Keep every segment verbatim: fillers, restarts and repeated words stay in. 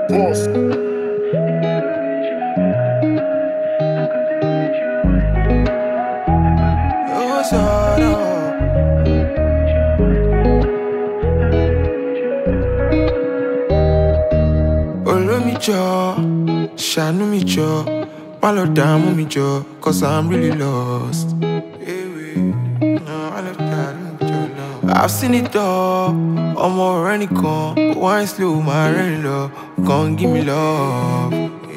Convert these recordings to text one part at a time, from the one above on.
boss. Oh, sorrow. Olómi jọ, ṣàánú mi jọ, má lọ dààmú mi jọ, cause I'm really lost. I've seen it all, ọmọ ọ̀rẹ́ nìkan, wine slow, máa rẹ́rìn lọ, come give me love.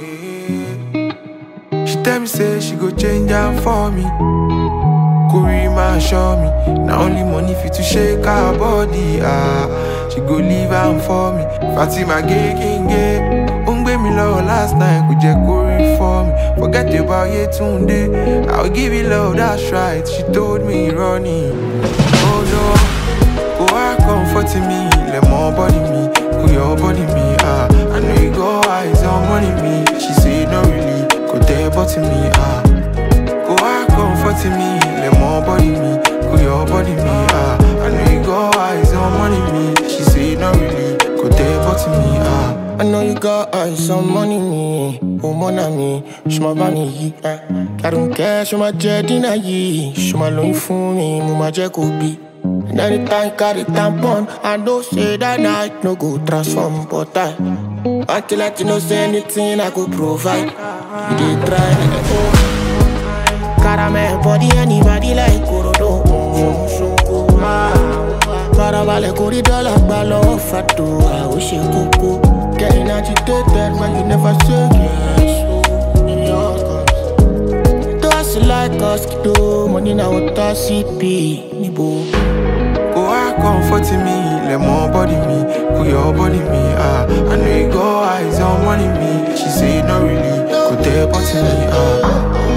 She tell me say she go change am for me, Kori ma show me, na only money fit to shake her body, ah. She go leave am for me, Fatima gay king gay. Ungbe mi love last night, kò jẹ́ Kori for me. Forget about Yetunde, I'll give you love, that's right. She told me running, oh no. Go out comforting me, let more body me, put your body me, ah. I know you go eyes on money me. She say no really, go there but me, ah. Go out comforting me, let more body me, put your body me, ah. I know you go eyes on money me. She say no really, go there but me, ah. I know you got eyes on money me, oh mon ami, je m'en vanille, eh. I don't care, je m'en jet dinner ye, je m'en loin for me, mama jet could be. And anytime carry tampon, I know say that night no go transform, but I want to let you know say anything I could provide. You did try, oh. Caramel body anybody like Korodo, oh, so go, ah. Caravale corridor like Balo Fato, I wish you could go. Getting agitated when you never say yes, so in your comes. Does like us do, money now what I C P, Nibo. Go out comforting me, let more body me, put your body me, ah. I know you go eyes on money me. She say no really, go there but me, ah.